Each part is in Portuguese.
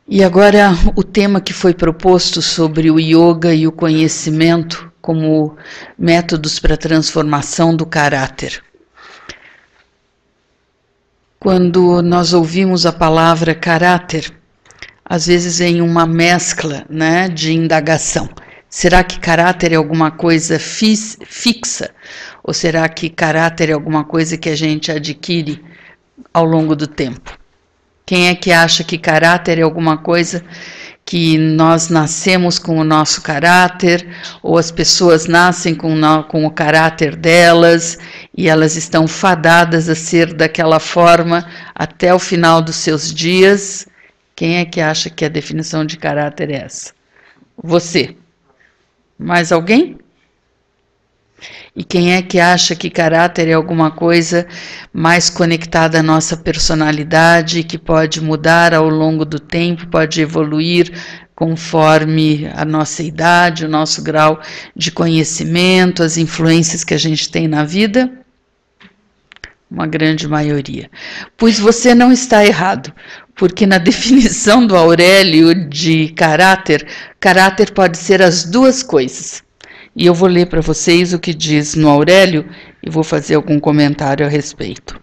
E agora o tema que foi proposto sobre o yoga e o conhecimento como métodos para a transformação do caráter. Quando nós ouvimos a palavra caráter, às vezes vem uma mescla, né, de indagação. Será que caráter é alguma coisa fixa? Ou será que caráter é alguma coisa que a gente adquire ao longo do tempo? Quem é que acha que caráter é alguma coisa que nós nascemos com o nosso caráter, ou as pessoas nascem com o caráter delas, e elas estão fadadas a ser daquela forma até o final dos seus dias? Quem é que acha que a definição de caráter é essa? Você. Mais alguém? E quem é que acha que caráter é alguma coisa mais conectada à nossa personalidade, que pode mudar ao longo do tempo, pode evoluir conforme a nossa idade, o nosso grau de conhecimento, as influências que a gente tem na vida? Uma grande maioria. Pois você não está errado, porque na definição do Aurélio de caráter, caráter pode ser as duas coisas. E eu vou ler para vocês o que diz no Aurélio e vou fazer algum comentário a respeito.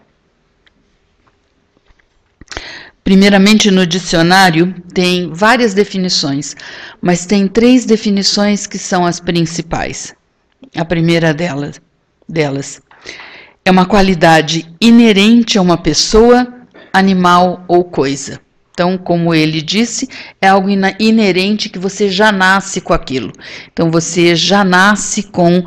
Primeiramente, no dicionário tem várias definições, mas tem 3 definições que são as principais. A primeira delas é uma qualidade inerente a uma pessoa, animal ou coisa. Então, como ele disse, é algo inerente que você já nasce com aquilo. Então, você já nasce com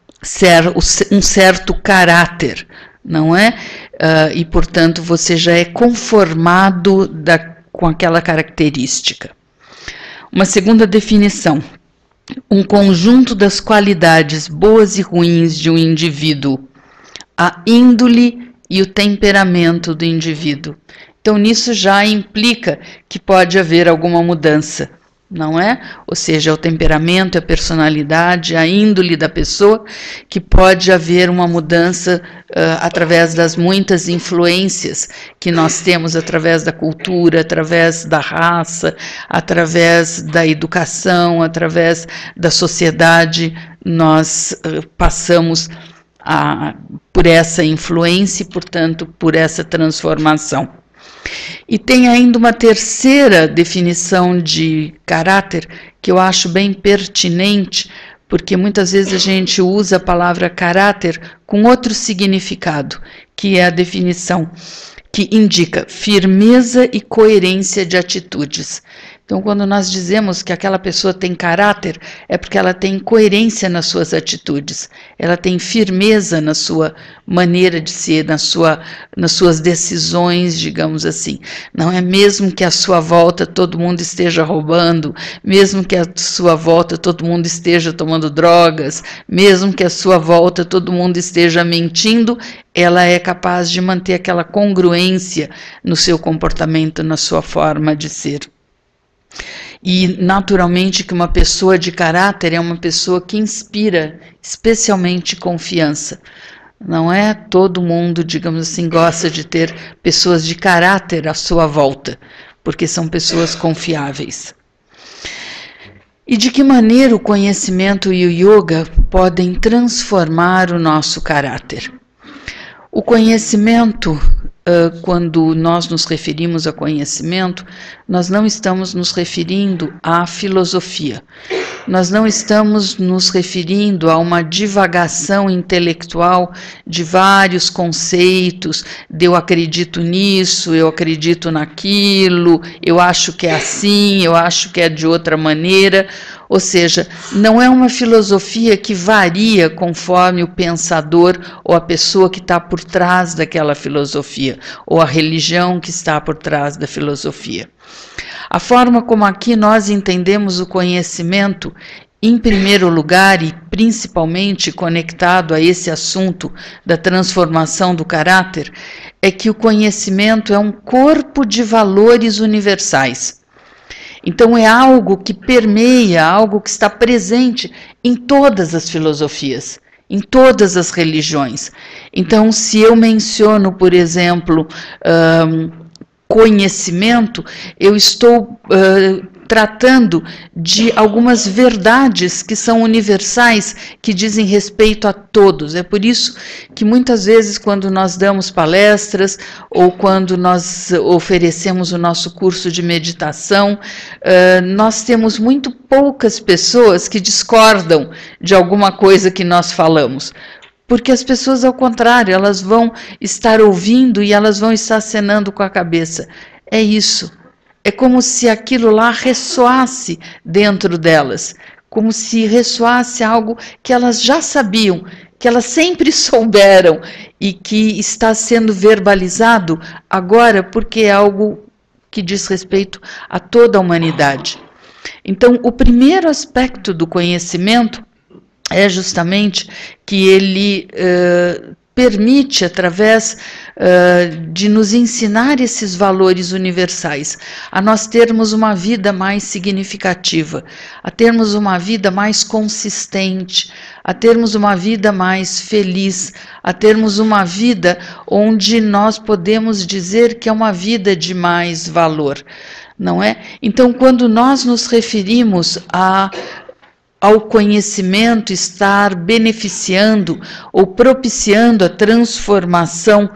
um certo caráter, não é? E, portanto, você já é conformado com aquela característica. Uma segunda definição: um conjunto das qualidades boas e ruins de um indivíduo, a índole e o temperamento do indivíduo. Então, nisso já implica que pode haver alguma mudança, não é? Ou seja, o temperamento, a personalidade, a índole da pessoa, que pode haver uma mudança através das muitas influências que nós temos através da cultura, através da raça, através da educação, através da sociedade. Nós passamos por essa influência e, portanto, por essa transformação. E tem ainda uma terceira definição de caráter que eu acho bem pertinente, porque muitas vezes a gente usa a palavra caráter com outro significado, que é a definição que indica firmeza e coerência de atitudes. Então, quando nós dizemos que aquela pessoa tem caráter, é porque ela tem coerência nas suas atitudes, ela tem firmeza na sua maneira de ser, nas suas decisões, digamos assim. Não é mesmo que à sua volta todo mundo esteja roubando, mesmo que à sua volta todo mundo esteja tomando drogas, mesmo que à sua volta todo mundo esteja mentindo, ela é capaz de manter aquela congruência no seu comportamento, na sua forma de ser. E, naturalmente, que uma pessoa de caráter é uma pessoa que inspira especialmente confiança. Não é todo mundo, digamos assim, gosta de ter pessoas de caráter à sua volta, porque são pessoas confiáveis. E de que maneira o conhecimento e o yoga podem transformar o nosso caráter? O conhecimento, quando nós nos referimos a conhecimento, nós não estamos nos referindo à filosofia. Nós não estamos nos referindo a uma divagação intelectual de vários conceitos, de eu acredito nisso, eu acredito naquilo, eu acho que é assim, eu acho que é de outra maneira. Ou seja, não é uma filosofia que varia conforme o pensador ou a pessoa que está por trás daquela filosofia, ou a religião que está por trás da filosofia. A forma como aqui nós entendemos o conhecimento, em primeiro lugar e principalmente conectado a esse assunto da transformação do caráter, é que o conhecimento é um corpo de valores universais. Então é algo que permeia, algo que está presente em todas as filosofias, em todas as religiões. Então, se eu menciono, por exemplo, conhecimento, eu estou tratando de algumas verdades que são universais, que dizem respeito a todos. É por isso que muitas vezes, quando nós damos palestras ou quando nós oferecemos o nosso curso de meditação, nós temos muito poucas pessoas que discordam de alguma coisa que nós falamos. Porque as pessoas, ao contrário, elas vão estar ouvindo e elas vão estar acenando com a cabeça. É isso. É como se aquilo lá ressoasse dentro delas, como se ressoasse algo que elas já sabiam, que elas sempre souberam e que está sendo verbalizado agora porque é algo que diz respeito a toda a humanidade. Então, o primeiro aspecto do conhecimento é justamente que ele permite, através de nos ensinar esses valores universais, a nós termos uma vida mais significativa, a termos uma vida mais consistente, a termos uma vida mais feliz, a termos uma vida onde nós podemos dizer que é uma vida de mais valor, não é? Então, quando nós nos referimos ao conhecimento estar beneficiando ou propiciando a transformação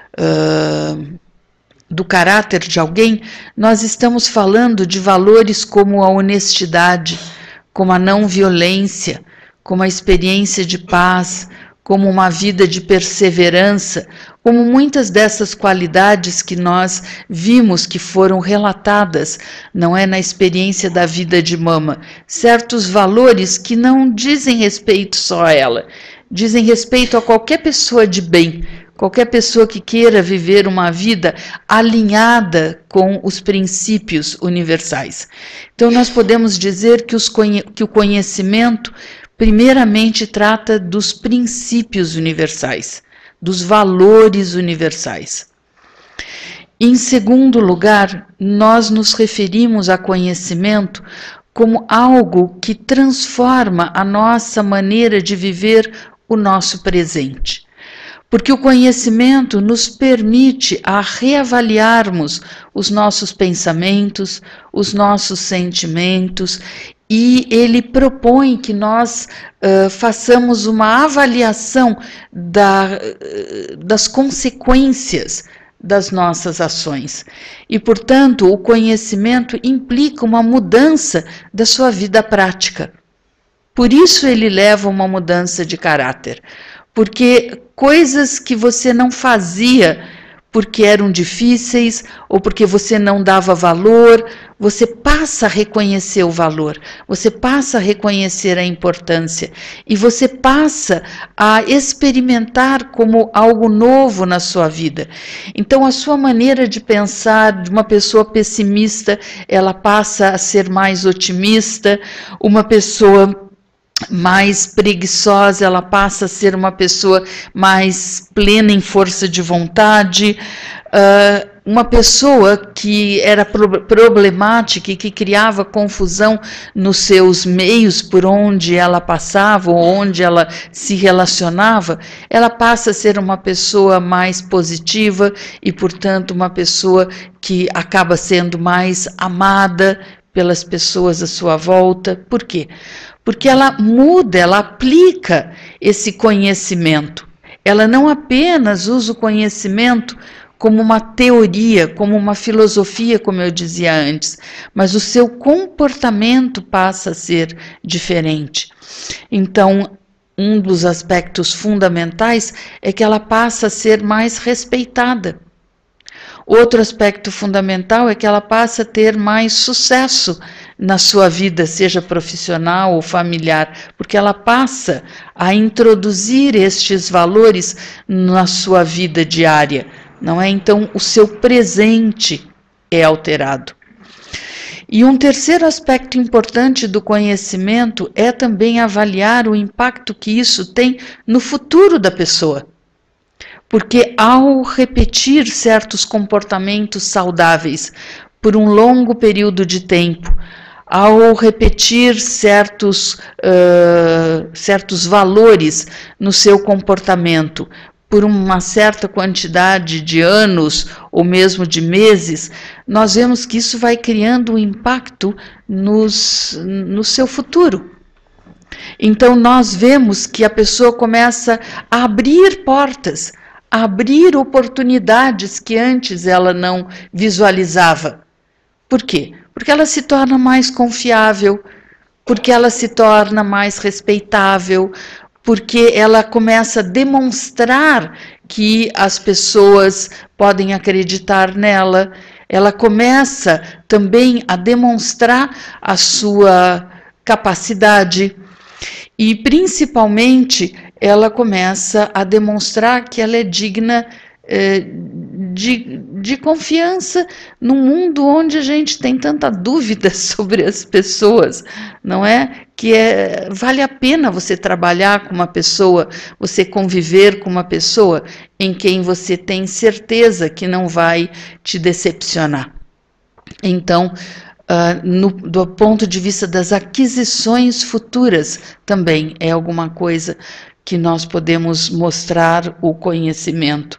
do caráter de alguém, nós estamos falando de valores como a honestidade, como a não violência, como a experiência de paz, como uma vida de perseverança, como muitas dessas qualidades que nós vimos que foram relatadas, não é, na experiência da vida de Mama, certos valores que não dizem respeito só a ela, dizem respeito a qualquer pessoa de bem, qualquer pessoa que queira viver uma vida alinhada com os princípios universais. Então nós podemos dizer que o conhecimento primeiramente trata dos princípios universais, dos valores universais. Em segundo lugar, nós nos referimos a conhecimento como algo que transforma a nossa maneira de viver o nosso presente. Porque o conhecimento nos permite a reavaliarmos os nossos pensamentos, os nossos sentimentos, e ele propõe que nós façamos uma avaliação das consequências das nossas ações. E, portanto, o conhecimento implica uma mudança da sua vida prática. Por isso ele leva a uma mudança de caráter. Porque coisas que você não fazia porque eram difíceis ou porque você não dava valor, você passa a reconhecer o valor, você passa a reconhecer a importância e você passa a experimentar como algo novo na sua vida. Então, a sua maneira de pensar de uma pessoa pessimista, ela passa a ser mais otimista, uma pessoa mais preguiçosa, ela passa a ser uma pessoa mais plena em força de vontade, uma pessoa que era problemática e que criava confusão nos seus meios por onde ela passava ou onde ela se relacionava, ela passa a ser uma pessoa mais positiva e, portanto, uma pessoa que acaba sendo mais amada pelas pessoas à sua volta. Por quê? Porque ela muda, ela aplica esse conhecimento. Ela não apenas usa o conhecimento como uma teoria, como uma filosofia, como eu dizia antes, mas o seu comportamento passa a ser diferente. Então, um dos aspectos fundamentais é que ela passa a ser mais respeitada. Outro aspecto fundamental é que ela passa a ter mais sucesso na sua vida, seja profissional ou familiar, porque ela passa a introduzir estes valores na sua vida diária, não é? Então, o seu presente é alterado. E um terceiro aspecto importante do conhecimento é também avaliar o impacto que isso tem no futuro da pessoa. Porque ao repetir certos comportamentos saudáveis por um longo período de tempo, ao repetir certos valores no seu comportamento por uma certa quantidade de anos ou mesmo de meses, nós vemos que isso vai criando um impacto no seu futuro. Então nós vemos que a pessoa começa a abrir portas, a abrir oportunidades que antes ela não visualizava. Por quê? Porque ela se torna mais confiável, porque ela se torna mais respeitável, porque ela começa a demonstrar que as pessoas podem acreditar nela, ela começa também a demonstrar a sua capacidade e, principalmente, ela começa a demonstrar que ela é digna de confiança num mundo onde a gente tem tanta dúvida sobre as pessoas, não é? Que vale a pena você trabalhar com uma pessoa, você conviver com uma pessoa em quem você tem certeza que não vai te decepcionar. Então, do ponto de vista das aquisições futuras, também é alguma coisa que nós podemos mostrar o conhecimento.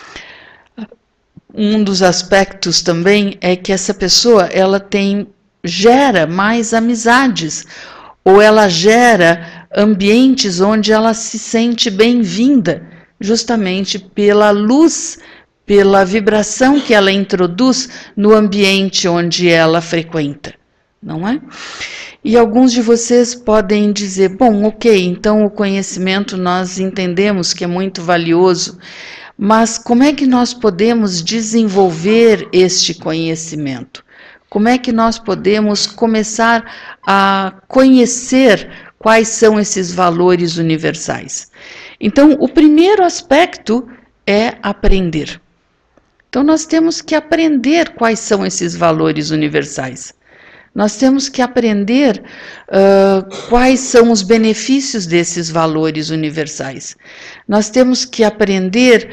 Um dos aspectos também é que essa pessoa ela gera mais amizades, ou ela gera ambientes onde ela se sente bem-vinda, justamente pela luz, pela vibração que ela introduz no ambiente onde ela frequenta, não é? E alguns de vocês podem dizer, bom, ok, então o conhecimento nós entendemos que é muito valioso, mas como é que nós podemos desenvolver este conhecimento? Como é que nós podemos começar a conhecer quais são esses valores universais? Então, o primeiro aspecto é aprender. Então, nós temos que aprender quais são esses valores universais. Nós temos que aprender quais são os benefícios desses valores universais. Nós temos que aprender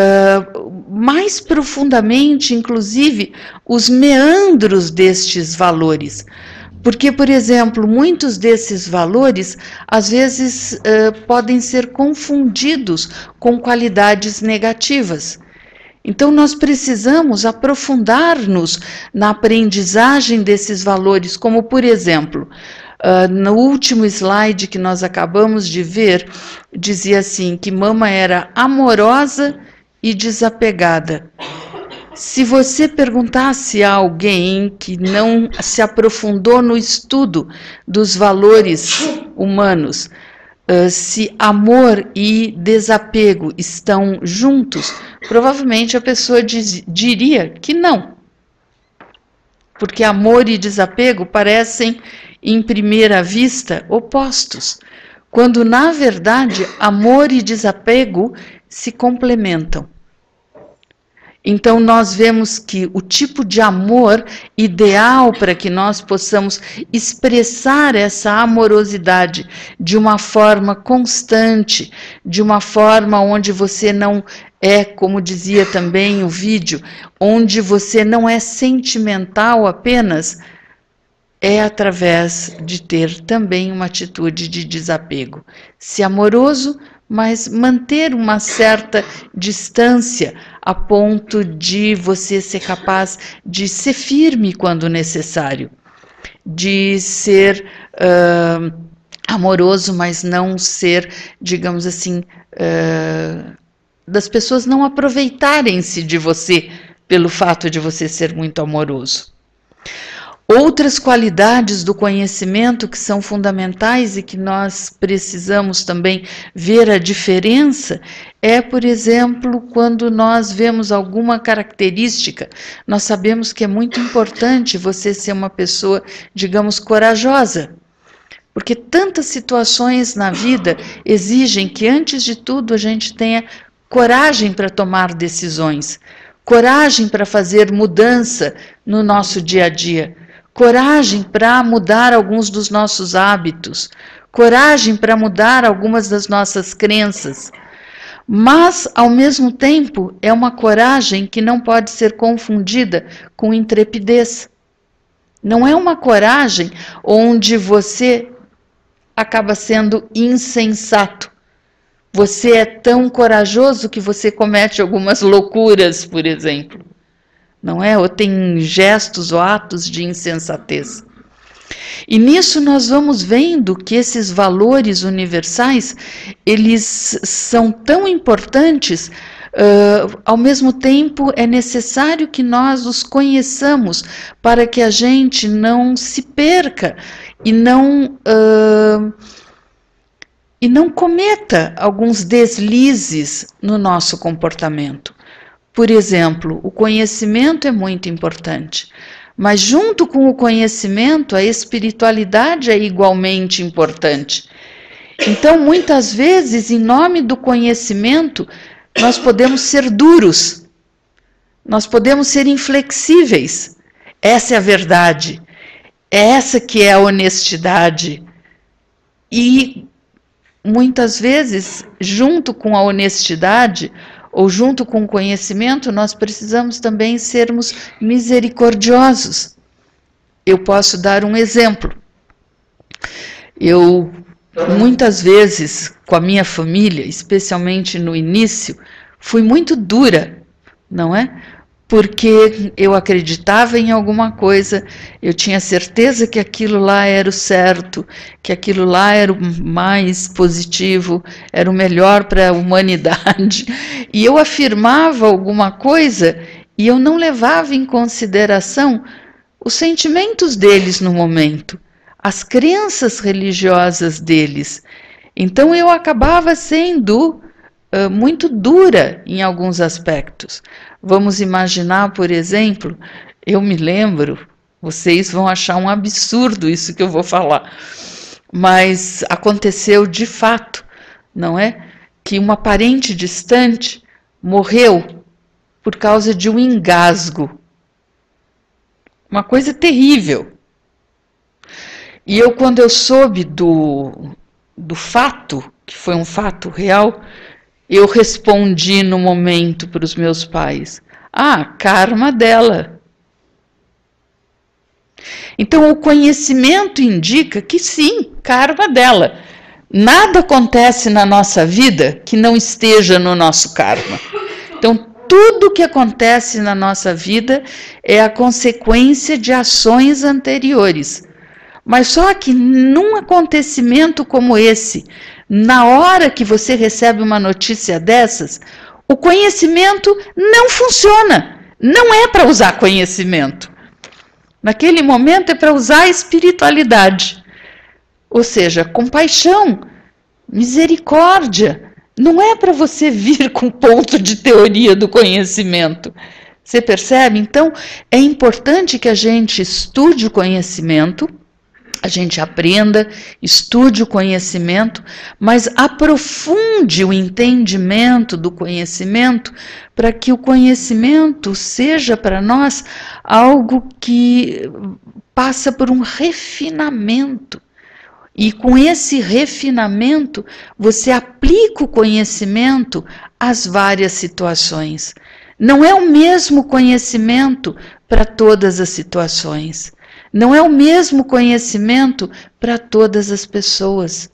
mais profundamente, inclusive, os meandros destes valores. Porque, por exemplo, muitos desses valores, às vezes, podem ser confundidos com qualidades negativas. Então, nós precisamos aprofundar-nos na aprendizagem desses valores, como, por exemplo, no último slide que nós acabamos de ver, dizia assim, que Mama era amorosa e desapegada. Se você perguntasse a alguém que não se aprofundou no estudo dos valores humanos, se amor e desapego estão juntos, provavelmente a pessoa diria que não. Porque amor e desapego parecem, em primeira vista, opostos, quando, na verdade, amor e desapego se complementam. Então, nós vemos que o tipo de amor ideal para que nós possamos expressar essa amorosidade de uma forma constante, de uma forma onde você não é, como dizia também o vídeo, onde você não é sentimental apenas, é através de ter também uma atitude de desapego. Ser amoroso, mas manter uma certa distância a ponto de você ser capaz de ser firme quando necessário, de ser amoroso, mas não ser, digamos assim, das pessoas não aproveitarem-se de você pelo fato de você ser muito amoroso. Outras qualidades do conhecimento que são fundamentais e que nós precisamos também ver a diferença é, por exemplo, quando nós vemos alguma característica, nós sabemos que é muito importante você ser uma pessoa, digamos, corajosa, porque tantas situações na vida exigem que, antes de tudo, a gente tenha coragem para tomar decisões, coragem para fazer mudança no nosso dia a dia, coragem para mudar alguns dos nossos hábitos, coragem para mudar algumas das nossas crenças. Mas, ao mesmo tempo, é uma coragem que não pode ser confundida com intrepidez. Não é uma coragem onde você acaba sendo insensato, Você é tão corajoso que você comete algumas loucuras, por exemplo, não é? Ou tem gestos ou atos de insensatez. E nisso nós vamos vendo que esses valores universais, eles são tão importantes, ao mesmo tempo é necessário que nós os conheçamos para que a gente não se perca e não cometa alguns deslizes no nosso comportamento. Por exemplo, o conhecimento é muito importante, mas junto com o conhecimento, a espiritualidade é igualmente importante. Então, muitas vezes, em nome do conhecimento, nós podemos ser duros, nós podemos ser inflexíveis. Essa é a verdade, essa que é a honestidade. E muitas vezes, junto com a honestidade, ou junto com o conhecimento, nós precisamos também sermos misericordiosos. Eu posso dar um exemplo. Eu, muitas vezes, com a minha família, especialmente no início, fui muito dura, não é? Porque eu acreditava em alguma coisa, eu tinha certeza que aquilo lá era o certo, que aquilo lá era o mais positivo, era o melhor para a humanidade. E eu afirmava alguma coisa e eu não levava em consideração os sentimentos deles no momento, as crenças religiosas deles. Então eu acabava sendo muito dura em alguns aspectos. Vamos imaginar, por exemplo, eu me lembro, vocês vão achar um absurdo isso que eu vou falar, mas aconteceu de fato, não é? Que uma parente distante morreu por causa de um engasgo. Uma coisa terrível. E eu, quando eu soube do fato, que foi um fato real, eu respondi no momento para os meus pais: karma dela. Então o conhecimento indica que sim, karma dela. Nada acontece na nossa vida que não esteja no nosso karma. Então tudo que acontece na nossa vida é a consequência de ações anteriores. Mas só que num acontecimento como esse, na hora que você recebe uma notícia dessas, o conhecimento não funciona. Não é para usar conhecimento. Naquele momento é para usar a espiritualidade. Ou seja, compaixão, misericórdia. Não é para você vir com ponto de teoria do conhecimento. Você percebe? Então, é importante que a gente estude o conhecimento, a gente aprenda, estude o conhecimento, mas aprofunde o entendimento do conhecimento para que o conhecimento seja para nós algo que passa por um refinamento. E com esse refinamento, você aplica o conhecimento às várias situações. Não é o mesmo conhecimento para todas as situações. Não é o mesmo conhecimento para todas as pessoas.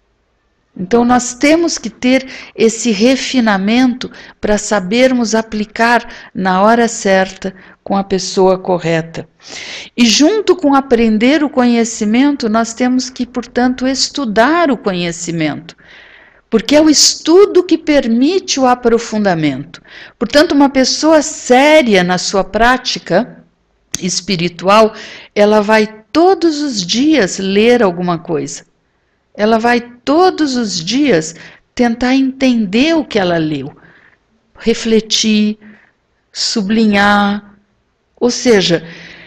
Então nós temos que ter esse refinamento para sabermos aplicar na hora certa com a pessoa correta. E junto com aprender o conhecimento, nós temos que, portanto, estudar o conhecimento. Porque é o estudo que permite o aprofundamento. Portanto, uma pessoa séria na sua prática espiritual, ela vai todos os dias ler alguma coisa. Ela vai todos os dias tentar entender o que ela leu, refletir, sublinhar. Ou seja,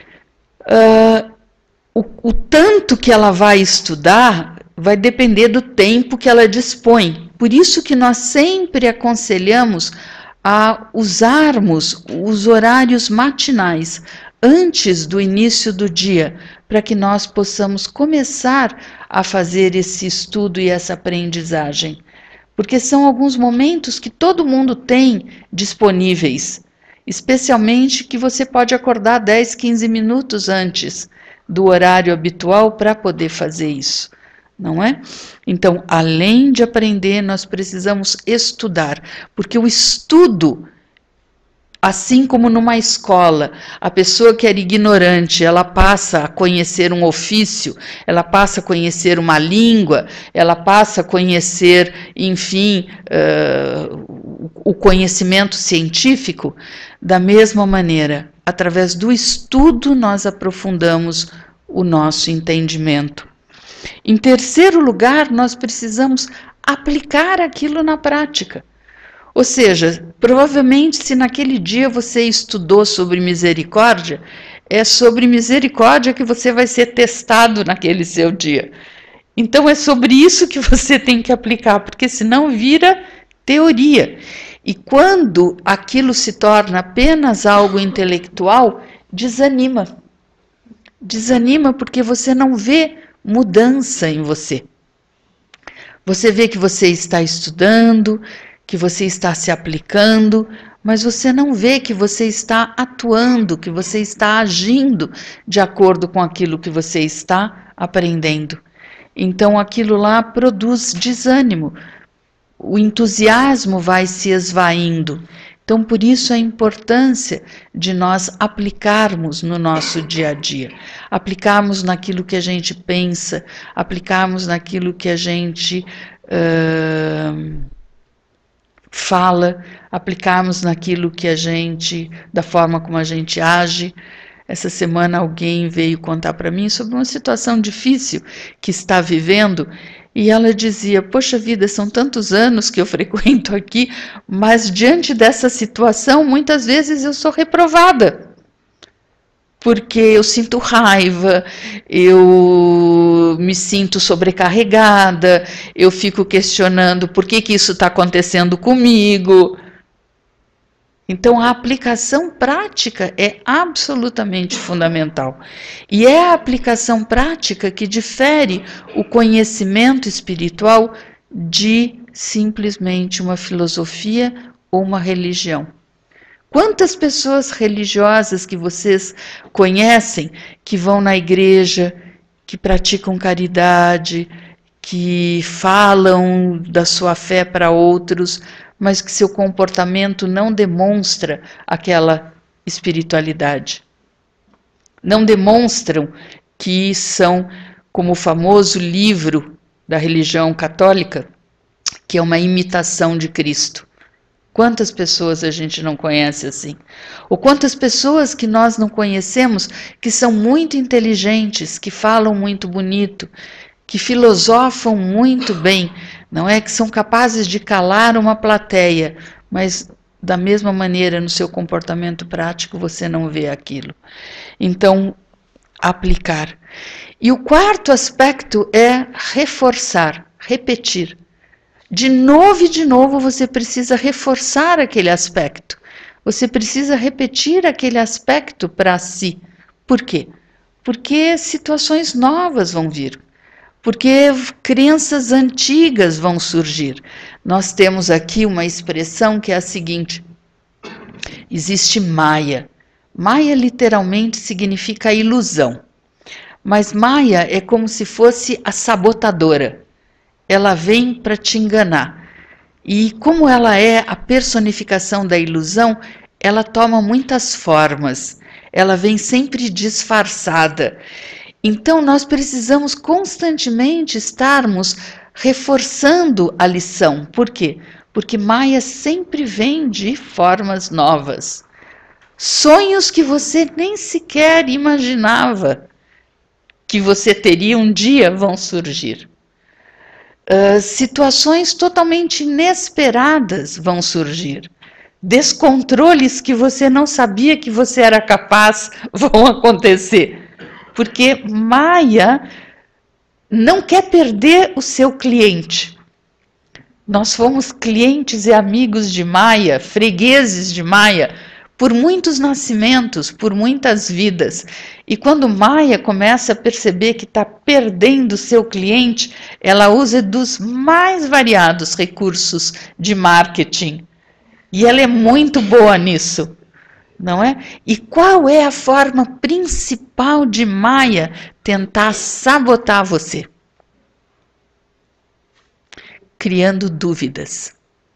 o tanto que ela vai estudar vai depender do tempo que ela dispõe. Por isso que nós sempre aconselhamos a usarmos os horários matinais antes do início do dia, para que nós possamos começar a fazer esse estudo e essa aprendizagem. Porque são alguns momentos que todo mundo tem disponíveis, especialmente que você pode acordar 10, 15 minutos antes do horário habitual para poder fazer isso. não é? Então, além de aprender, nós precisamos estudar, porque o estudo, assim como numa escola, a pessoa que era ignorante, ela passa a conhecer um ofício, ela passa a conhecer uma língua, ela passa a conhecer, enfim, o conhecimento científico. Da mesma maneira, através do estudo, nós aprofundamos o nosso entendimento. Em terceiro lugar, nós precisamos aplicar aquilo na prática. Ou seja, provavelmente se naquele dia você estudou sobre misericórdia, é sobre misericórdia que você vai ser testado naquele seu dia. Então é sobre isso que você tem que aplicar, porque senão vira teoria. E quando aquilo se torna apenas algo intelectual, desanima. Desanima porque você não vê mudança em você. Você vê que você está estudando, que você está se aplicando, mas você não vê que você está atuando, que você está agindo de acordo com aquilo que você está aprendendo. Então aquilo lá produz desânimo, o entusiasmo vai se esvaindo. Então por isso a importância de nós aplicarmos no nosso dia a dia, aplicarmos naquilo que a gente pensa, aplicarmos naquilo que a gente fala, aplicarmos naquilo que a gente, da forma como a gente age. Essa semana alguém veio contar para mim sobre uma situação difícil que está vivendo e ela dizia, poxa vida, são tantos anos que eu frequento aqui, mas diante dessa situação muitas vezes eu sou reprovada. Porque eu sinto raiva, eu me sinto sobrecarregada, eu fico questionando por que isso está acontecendo comigo. Então, a aplicação prática é absolutamente fundamental. E é a aplicação prática que difere o conhecimento espiritual de simplesmente uma filosofia ou uma religião. Quantas pessoas religiosas que vocês conhecem, que vão na igreja, que praticam caridade, que falam da sua fé para outros, mas que seu comportamento não demonstra aquela espiritualidade. Não demonstram que são, como o famoso livro da religião católica, que é uma imitação de Cristo. Quantas pessoas a gente não conhece assim? Ou quantas pessoas que nós não conhecemos que são muito inteligentes, que falam muito bonito, que filosofam muito bem, não é? Que são capazes de calar uma plateia, mas da mesma maneira no seu comportamento prático você não vê aquilo. Então, aplicar. E o quarto aspecto é reforçar, repetir. De novo e de novo você precisa reforçar aquele aspecto. Você precisa repetir aquele aspecto para si. Por quê? Porque situações novas vão vir. Porque crenças antigas vão surgir. Nós temos aqui uma expressão que é a seguinte. Existe Maya. Maya literalmente significa ilusão. Mas Maya é como se fosse a sabotadora. Ela vem para te enganar. E como ela é a personificação da ilusão, ela toma muitas formas. Ela vem sempre disfarçada. Então nós precisamos constantemente estarmos reforçando a lição. Por quê? Porque Maya sempre vem de formas novas. Sonhos que você nem sequer imaginava que você teria um dia vão surgir. Situações totalmente inesperadas vão surgir. Descontroles que você não sabia que você era capaz vão acontecer. Porque Maya não quer perder o seu cliente. Nós fomos clientes e amigos de Maya, fregueses de Maya, por muitos nascimentos, por muitas vidas. E quando Maya começa a perceber que está perdendo o seu cliente, ela usa dos mais variados recursos de marketing. E ela é muito boa nisso, não é? E qual é a forma principal de Maya tentar sabotar você? criando dúvidas.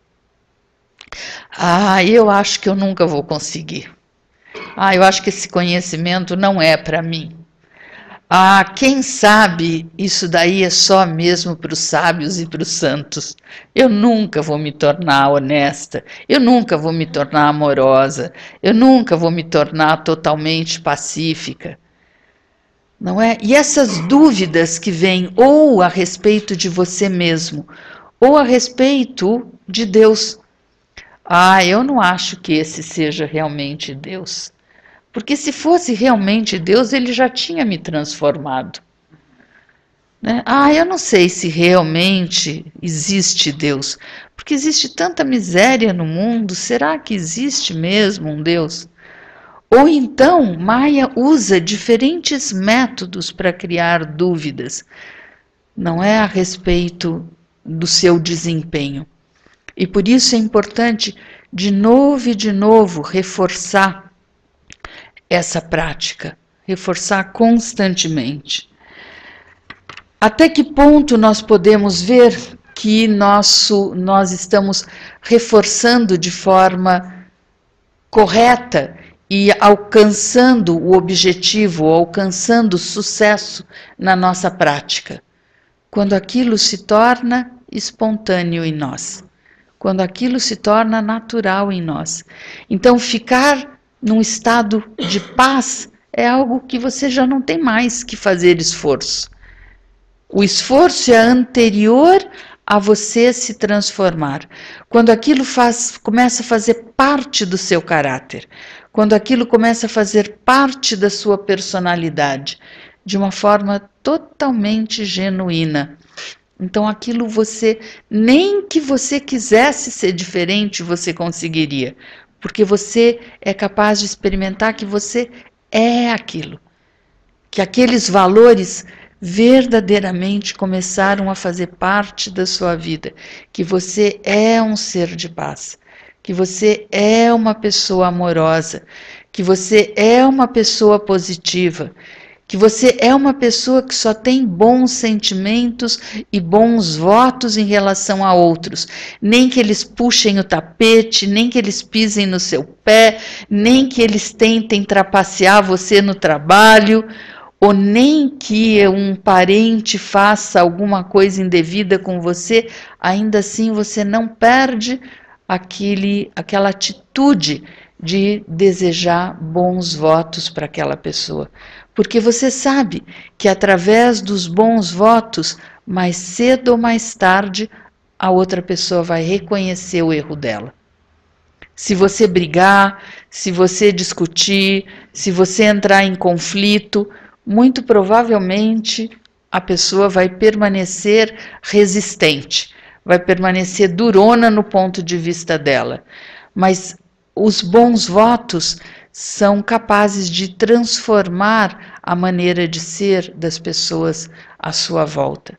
Eu acho que eu nunca vou conseguir. Eu acho que esse conhecimento não é para mim. Quem sabe isso daí é só mesmo para os sábios e para os santos. Eu nunca vou me tornar honesta, eu nunca vou me tornar amorosa, eu nunca vou me tornar totalmente pacífica. Não é? E essas dúvidas que vêm ou a respeito de você mesmo, ou a respeito de Deus. Eu não acho que esse seja realmente Deus. Porque se fosse realmente Deus, ele já tinha me transformado. Né? Eu não sei se realmente existe Deus. Porque existe tanta miséria no mundo, será que existe mesmo um Deus? Ou então, Maia usa diferentes métodos para criar dúvidas, não é a respeito do seu desempenho. E por isso é importante, de novo e de novo, reforçar essa prática, reforçar constantemente. Até que ponto nós podemos ver que nós estamos reforçando de forma correta e alcançando o objetivo, alcançando o sucesso na nossa prática? Quando aquilo se torna espontâneo em nós, quando aquilo se torna natural em nós. Então, ficar num estado de paz é algo que você já não tem mais que fazer esforço. O esforço é anterior a você se transformar. Quando aquilo começa a fazer parte do seu caráter, quando aquilo começa a fazer parte da sua personalidade, de uma forma totalmente genuína. Então aquilo nem que você quisesse ser diferente, você conseguiria. Porque você é capaz de experimentar que você é aquilo. Que aqueles valores verdadeiramente começaram a fazer parte da sua vida. Que você é um ser de paz. Que você é uma pessoa amorosa. Que você é uma pessoa positiva. Que você é uma pessoa que só tem bons sentimentos e bons votos em relação a outros. Nem que eles puxem o tapete, nem que eles pisem no seu pé, nem que eles tentem trapacear você no trabalho, ou nem que um parente faça alguma coisa indevida com você, ainda assim você não perde aquela atitude de desejar bons votos para aquela pessoa. Porque você sabe que através dos bons votos, mais cedo ou mais tarde, a outra pessoa vai reconhecer o erro dela. Se você brigar, se você discutir, se você entrar em conflito, muito provavelmente a pessoa vai permanecer resistente, vai permanecer durona no ponto de vista dela. Mas os bons votos são capazes de transformar a maneira de ser das pessoas à sua volta.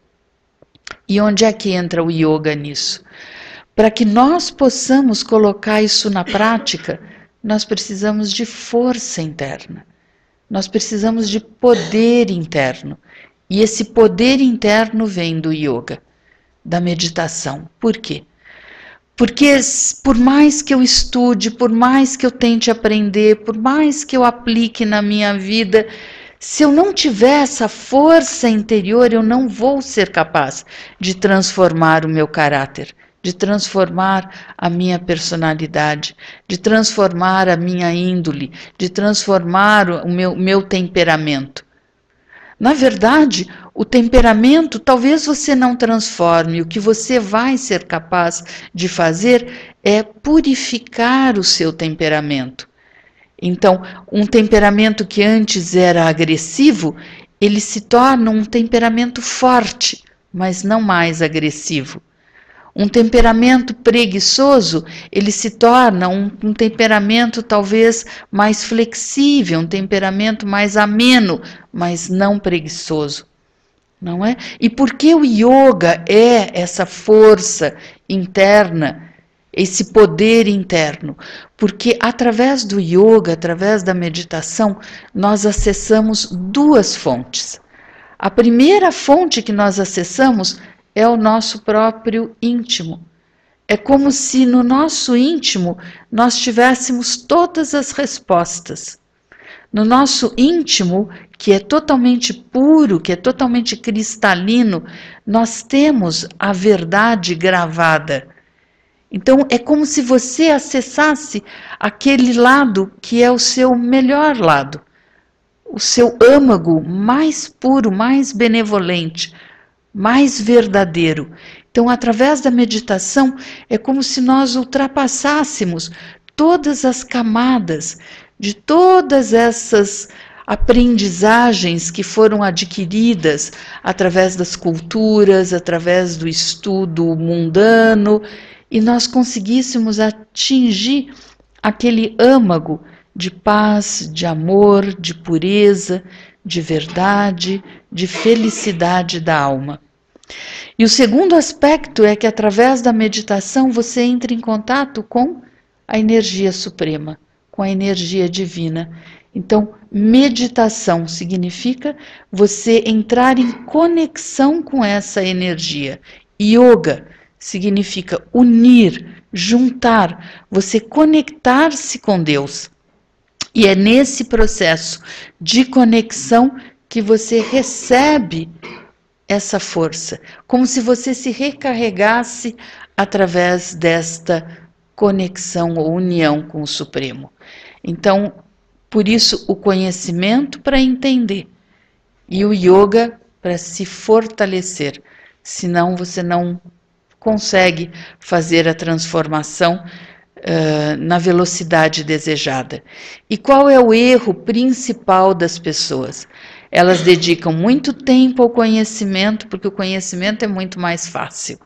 E onde é que entra o yoga nisso? Para que nós possamos colocar isso na prática, nós precisamos de força interna. Nós precisamos de poder interno. E esse poder interno vem do yoga, da meditação. Por quê? Porque por mais que eu estude, por mais que eu tente aprender, por mais que eu aplique na minha vida, se eu não tiver essa força interior, eu não vou ser capaz de transformar o meu caráter, de transformar a minha personalidade, de transformar a minha índole, de transformar o meu temperamento. Na verdade, o temperamento talvez você não transforme, o que você vai ser capaz de fazer é purificar o seu temperamento. Então, um temperamento que antes era agressivo, ele se torna um temperamento forte, mas não mais agressivo. Um temperamento preguiçoso, ele se torna um temperamento talvez mais flexível, um temperamento mais ameno, mas não preguiçoso, não é? E por que o yoga é essa força interna, esse poder interno? Porque através do yoga, através da meditação, nós acessamos duas fontes. A primeira fonte que nós acessamos é o nosso próprio íntimo. É como se no nosso íntimo nós tivéssemos todas as respostas. No nosso íntimo, que é totalmente puro, que é totalmente cristalino, nós temos a verdade gravada. Então, é como se você acessasse aquele lado que é o seu melhor lado, o seu âmago mais puro, mais benevolente, mais verdadeiro. Então, através da meditação, é como se nós ultrapassássemos todas as camadas de todas essas aprendizagens que foram adquiridas através das culturas, através do estudo mundano, e nós conseguíssemos atingir aquele âmago de paz, de amor, de pureza, de verdade, de felicidade da alma. E o segundo aspecto é que através da meditação você entra em contato com a energia suprema, com a energia divina. Então, meditação significa você entrar em conexão com essa energia. Yoga significa unir, juntar, você conectar-se com Deus. E é nesse processo de conexão que você recebe essa força, como se você se recarregasse através desta conexão ou união com o Supremo. Então, por isso, o conhecimento para entender e o yoga para se fortalecer, senão você não consegue fazer a transformação na velocidade desejada. E qual é o erro principal das pessoas? Elas dedicam muito tempo ao conhecimento, porque o conhecimento é muito mais fácil.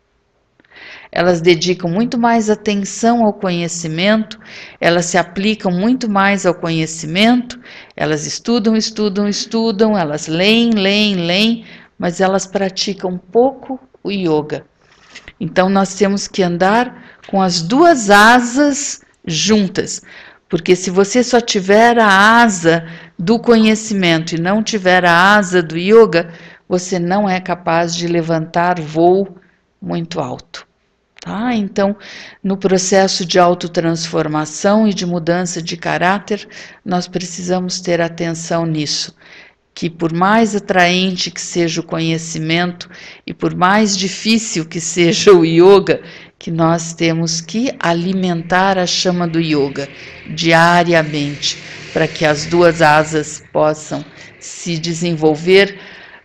Elas dedicam muito mais atenção ao conhecimento, elas se aplicam muito mais ao conhecimento, elas estudam, elas leem, mas elas praticam pouco o yoga. Então nós temos que andar com as duas asas juntas, porque se você só tiver a asa do conhecimento e não tiver a asa do yoga, você não é capaz de levantar voo muito alto. Tá? Então, no processo de autotransformação e de mudança de caráter, nós precisamos ter atenção nisso, que por mais atraente que seja o conhecimento e por mais difícil que seja o yoga, que nós temos que alimentar a chama do yoga diariamente, para que as duas asas possam se desenvolver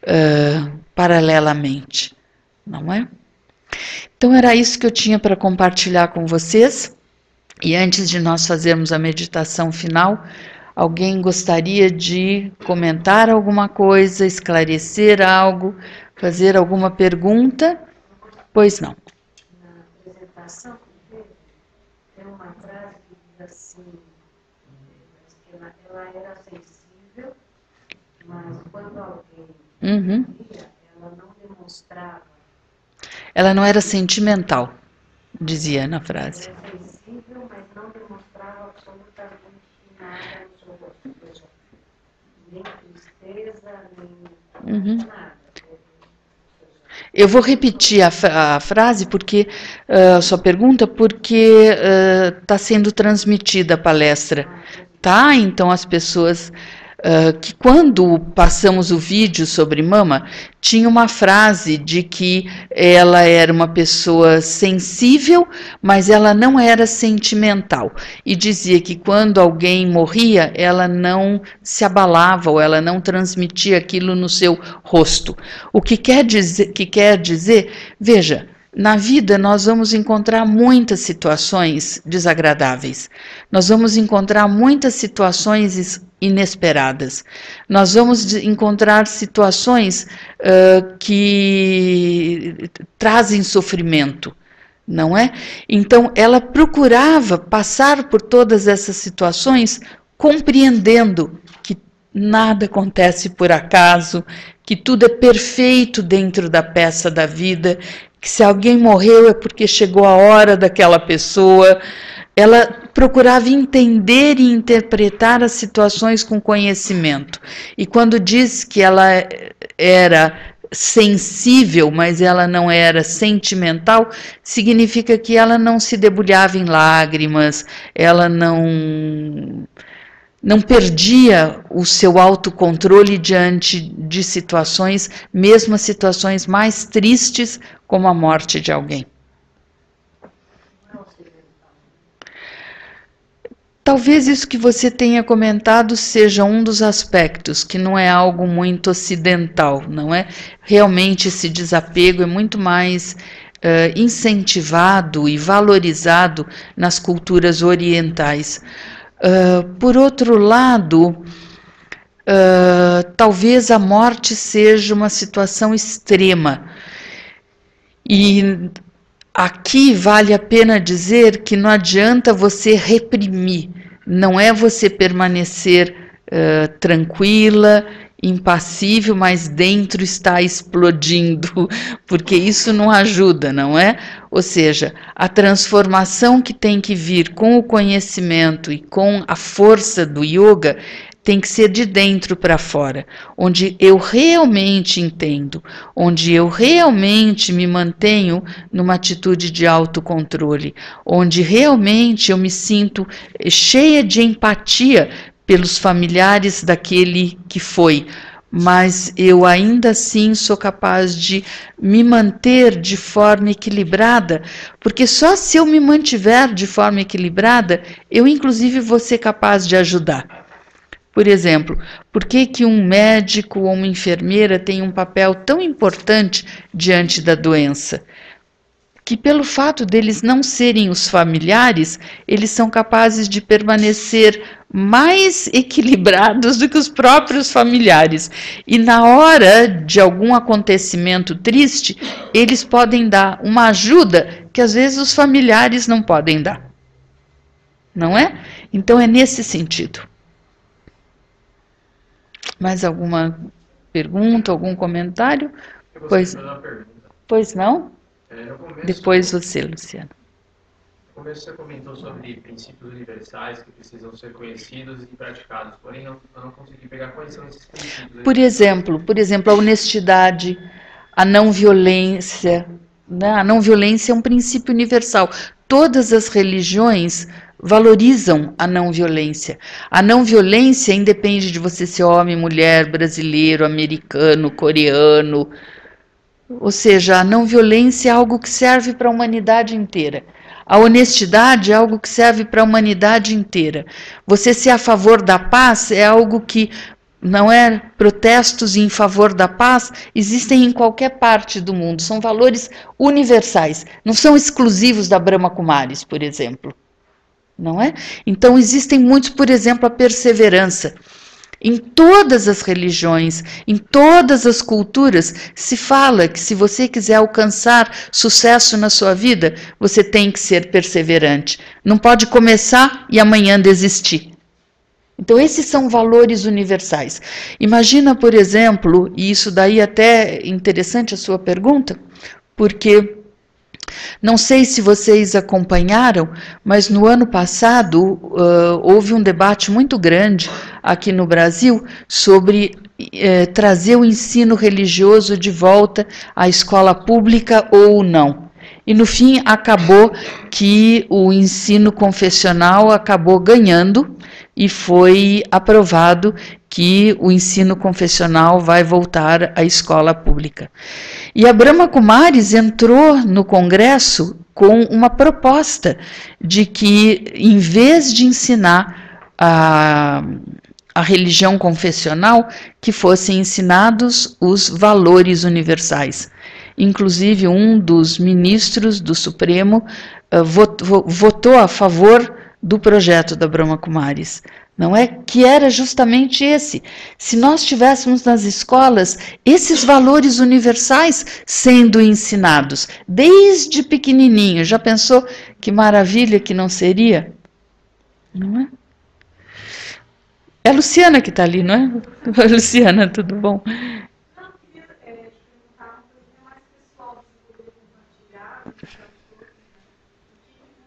paralelamente, não é? Então era isso que eu tinha para compartilhar com vocês. E antes de nós fazermos a meditação final, alguém gostaria de comentar alguma coisa, esclarecer algo, fazer alguma pergunta? Pois não. Na apresentação que teve, tem uma frase que diz assim, que ela era sensível, mas quando alguém via, ela não demonstrava. Ela não era sentimental, dizia na frase. Era sensível, mas não demonstrava absolutamente nada no seu rosto. Nem tristeza, nem nada. Eu vou repetir a frase, porque a sua pergunta, porque está sendo transmitida a palestra, tá? Então as pessoas que quando passamos o vídeo sobre Mama, tinha uma frase de que ela era uma pessoa sensível, mas ela não era sentimental. E dizia que quando alguém morria, ela não se abalava ou ela não transmitia aquilo no seu rosto. O que quer dizer, veja, na vida nós vamos encontrar muitas situações desagradáveis, nós vamos encontrar muitas situações inesperadas, nós vamos encontrar situações que trazem sofrimento, não é? Então ela procurava passar por todas essas situações compreendendo que nada acontece por acaso, que tudo é perfeito dentro da peça da vida, que se alguém morreu é porque chegou a hora daquela pessoa. Ela procurava entender e interpretar as situações com conhecimento. E quando diz que ela era sensível, mas ela não era sentimental, significa que ela não se debulhava em lágrimas, ela não perdia o seu autocontrole diante de situações, mesmo as situações mais tristes, como a morte de alguém. Talvez isso que você tenha comentado seja um dos aspectos, que não é algo muito ocidental, não é? Realmente esse desapego é muito mais incentivado e valorizado nas culturas orientais. Por outro lado, talvez a morte seja uma situação extrema. E aqui vale a pena dizer que não adianta você reprimir, não é você permanecer tranquila, impassível, mas dentro está explodindo, porque isso não ajuda, não é? Ou seja, a transformação que tem que vir com o conhecimento e com a força do yoga tem que ser de dentro para fora, onde eu realmente entendo, onde eu realmente me mantenho numa atitude de autocontrole, onde realmente eu me sinto cheia de empatia pelos familiares daquele que foi, mas eu ainda assim sou capaz de me manter de forma equilibrada, porque só se eu me mantiver de forma equilibrada, eu inclusive vou ser capaz de ajudar. Por exemplo, por que um médico ou uma enfermeira tem um papel tão importante diante da doença? Que pelo fato deles não serem os familiares, eles são capazes de permanecer mais equilibrados do que os próprios familiares. E na hora de algum acontecimento triste, eles podem dar uma ajuda que às vezes os familiares não podem dar. Não é? Então é nesse sentido. Mais alguma pergunta, algum comentário? Pois não? Depois você, Luciano. No começo você comentou sobre princípios universais que precisam ser conhecidos e praticados, porém eu não consegui pegar quais são esses princípios. Por exemplo, a honestidade, a não violência. Né? A não violência é um princípio universal. Todas as religiões valorizam a não violência. A não violência independe de você ser homem, mulher, brasileiro, americano, coreano. Ou seja, a não violência é algo que serve para a humanidade inteira. A honestidade é algo que serve para a humanidade inteira. Você ser a favor da paz é algo que não é. Protestos em favor da paz existem em qualquer parte do mundo. São valores universais. Não são exclusivos da Brahma Kumaris, por exemplo. Não é? Então existem muitos, por exemplo, a perseverança. Em todas as religiões, em todas as culturas, se fala que se você quiser alcançar sucesso na sua vida, você tem que ser perseverante. Não pode começar e amanhã desistir. Então, esses são valores universais. Imagina, por exemplo, e isso daí até é interessante a sua pergunta, porque não sei se vocês acompanharam, mas no ano passado houve um debate muito grande aqui no Brasil sobre trazer o ensino religioso de volta à escola pública ou não. E no fim acabou que o ensino confessional acabou ganhando e foi aprovado que o ensino confessional vai voltar à escola pública. E a Brahma Kumaris entrou no Congresso com uma proposta de que, em vez de ensinar a religião confessional, que fossem ensinados os valores universais. Inclusive, um dos ministros do Supremo votou a favor do projeto da Brahma Kumaris, não é? Que era justamente esse. Se nós tivéssemos nas escolas esses valores universais sendo ensinados, desde pequenininho, já pensou que maravilha que não seria? Não é? É a Luciana que está ali, não é? Luciana, tudo bom?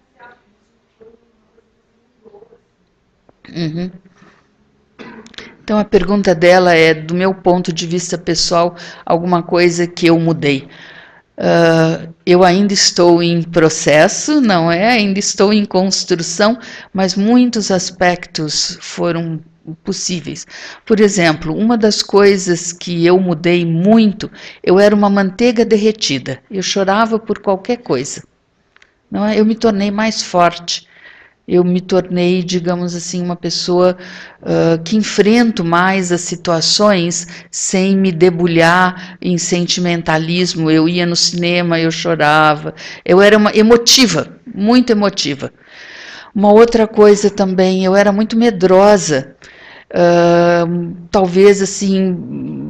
Uhum. Então a pergunta dela é, do meu ponto de vista pessoal, alguma coisa que eu mudei. Eu ainda estou em processo, não é? Ainda estou em construção, mas muitos aspectos foram possíveis. Por exemplo, uma das coisas que eu mudei muito, eu era uma manteiga derretida. Eu chorava por qualquer coisa. Não é? Eu me tornei mais forte. Eu me tornei, digamos assim, uma pessoa que enfrento mais as situações sem me debulhar em sentimentalismo. Eu ia no cinema, eu chorava. Eu era uma emotiva, muito emotiva. Uma outra coisa também, eu era muito medrosa. Talvez assim,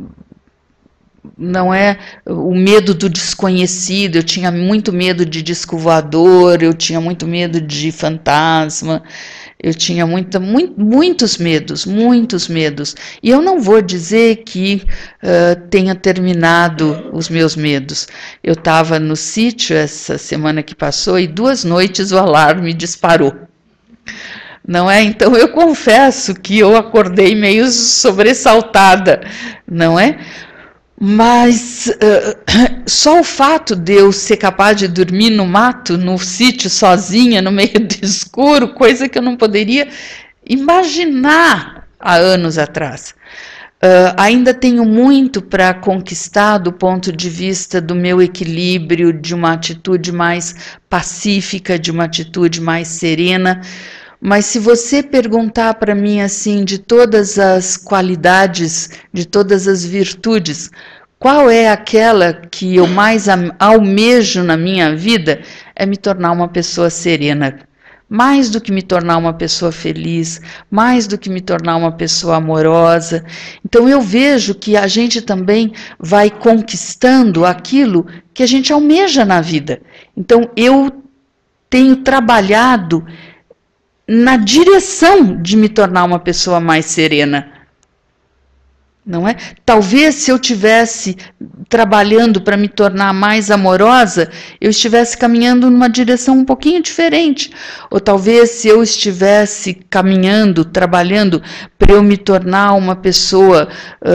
não é o medo do desconhecido, eu tinha muito medo de disco voador, eu tinha muito medo de fantasma, eu tinha muitos medos. E eu não vou dizer que tenha terminado os meus medos. Eu estava no sítio essa semana que passou e 2 noites o alarme disparou. Não é? Então eu confesso que eu acordei meio sobressaltada, não é? Mas só o fato de eu ser capaz de dormir no mato, no sítio, sozinha, no meio do escuro, coisa que eu não poderia imaginar há anos atrás. Ainda tenho muito para conquistar do ponto de vista do meu equilíbrio, de uma atitude mais pacífica, de uma atitude mais serena. Mas se você perguntar para mim assim, de todas as qualidades, de todas as virtudes, qual é aquela que eu mais almejo na minha vida, é me tornar uma pessoa serena. Mais do que me tornar uma pessoa feliz, mais do que me tornar uma pessoa amorosa. Então eu vejo que a gente também vai conquistando aquilo que a gente almeja na vida. Então eu tenho trabalhado na direção de me tornar uma pessoa mais serena, não é? Talvez se eu estivesse trabalhando para me tornar mais amorosa, eu estivesse caminhando numa direção um pouquinho diferente. Ou talvez se eu estivesse caminhando, trabalhando para eu me tornar uma pessoa,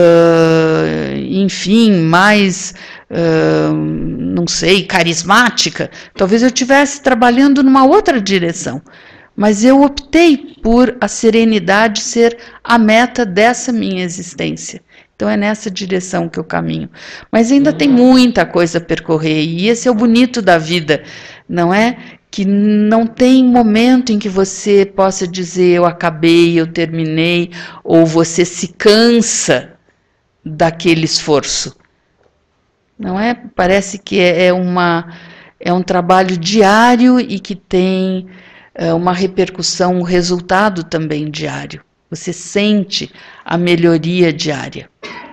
enfim, mais, não sei, carismática, talvez eu estivesse trabalhando numa outra direção. Mas eu optei por a serenidade ser a meta dessa minha existência. Então é nessa direção que eu caminho. Mas ainda tem muita coisa a percorrer, e esse é o bonito da vida, não é? Que não tem momento em que você possa dizer eu acabei, eu terminei, ou você se cansa daquele esforço. Não é? Parece que é um trabalho diário e que tem uma repercussão, um resultado também diário. Você sente a melhoria diária.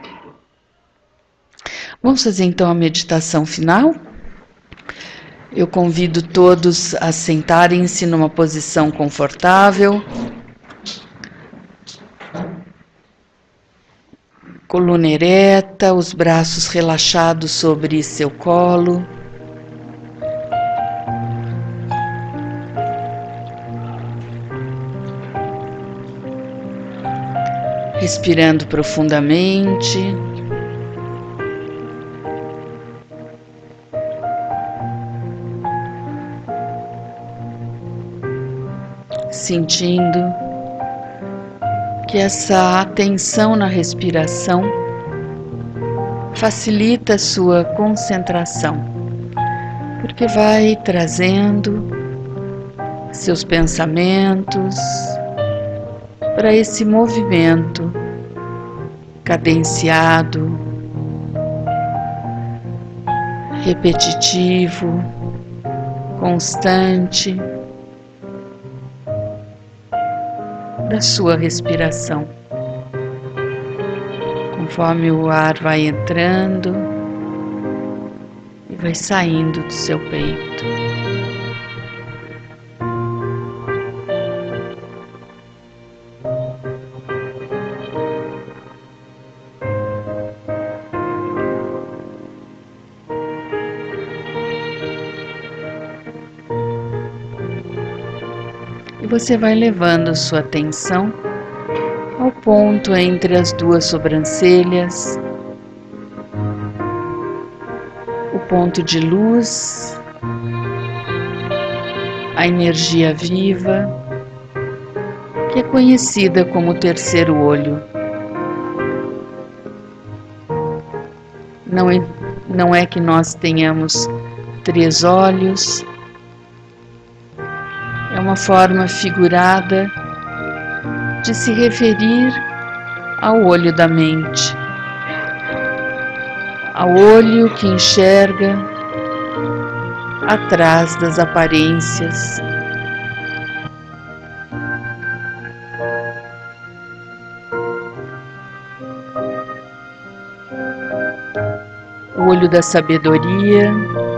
Vamos fazer então a meditação final? Eu convido todos a sentarem-se numa posição confortável. Coluna ereta, os braços relaxados sobre seu colo. Respirando profundamente. Sentindo que essa atenção na respiração facilita a sua concentração, porque vai trazendo seus pensamentos para esse movimento cadenciado, repetitivo, constante da sua respiração. Conforme o ar vai entrando e vai saindo do seu peito. E você vai levando sua atenção ao ponto entre as duas sobrancelhas, o ponto de luz, a energia viva, que é conhecida como terceiro olho. Não é que nós tenhamos 3 olhos, é uma forma figurada de se referir ao olho da mente, ao olho que enxerga atrás das aparências. O olho da sabedoria,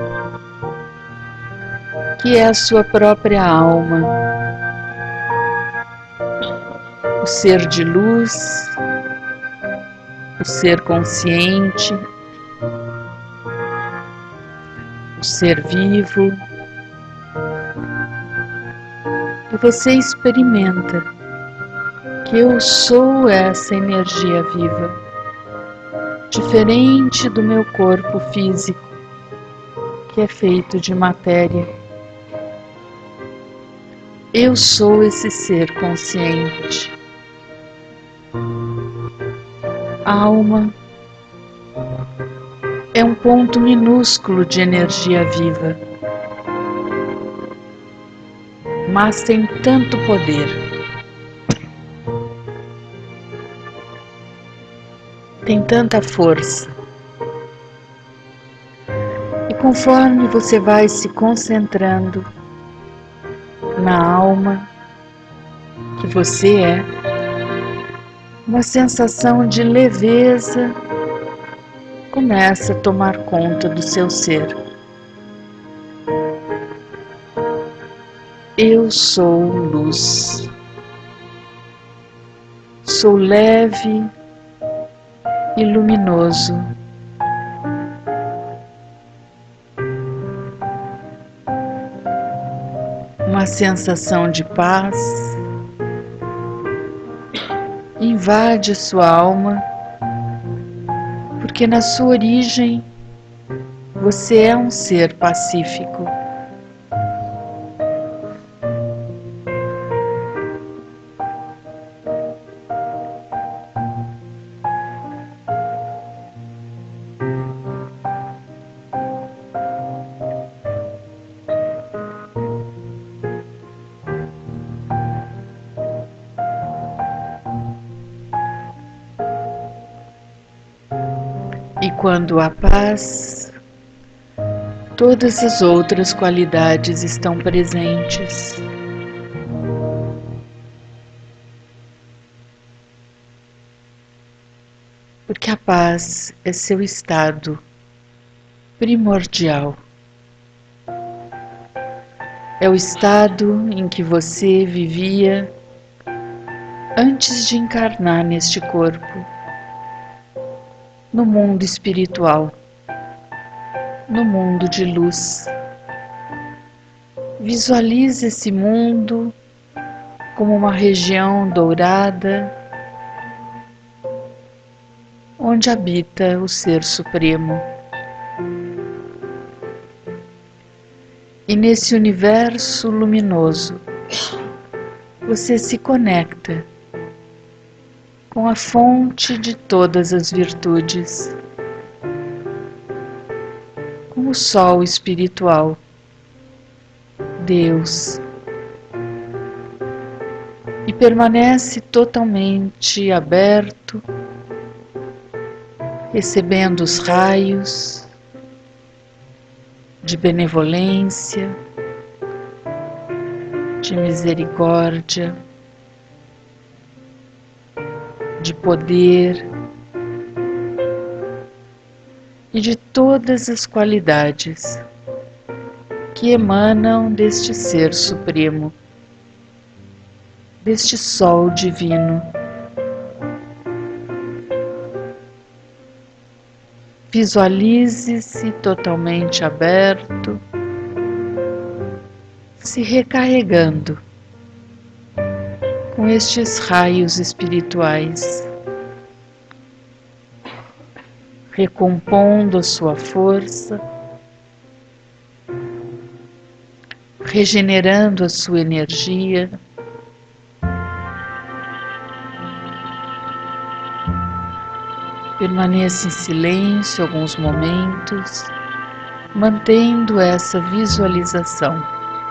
que é a sua própria alma, o ser de luz, o ser consciente, o ser vivo, e você experimenta que eu sou essa energia viva, diferente do meu corpo físico, que é feito de matéria. Eu sou esse ser consciente. A alma é um ponto minúsculo de energia viva, mas tem tanto poder. Tem tanta força. E conforme você vai se concentrando na alma que você é, uma sensação de leveza começa a tomar conta do seu ser. Eu sou luz. Sou leve e luminoso. Uma sensação de paz invade sua alma, porque na sua origem você é um ser pacífico. E quando há paz, todas as outras qualidades estão presentes. Porque a paz é seu estado primordial. É o estado em que você vivia antes de encarnar neste corpo. No mundo espiritual, no mundo de luz. Visualize esse mundo como uma região dourada, onde habita o Ser Supremo. E nesse universo luminoso, você se conecta com a fonte de todas as virtudes, com o Sol espiritual, Deus, e permanece totalmente aberto, recebendo os raios de benevolência, de misericórdia, de poder e de todas as qualidades que emanam deste Ser Supremo, deste Sol Divino. Visualize-se totalmente aberto, se recarregando com estes raios espirituais, recompondo a sua força, regenerando a sua energia. Permaneça em silêncio alguns momentos, mantendo essa visualização.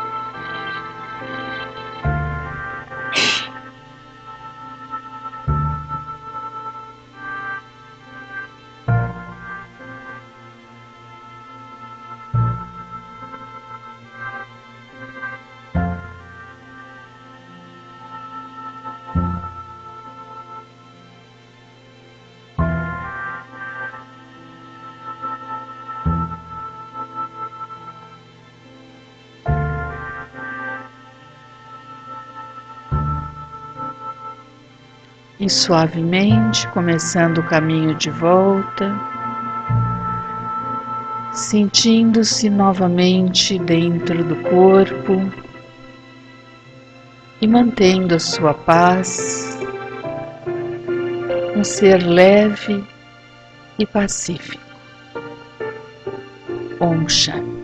E suavemente, começando o caminho de volta, sentindo-se novamente dentro do corpo e mantendo a sua paz, um ser leve e pacífico. Om Shanti.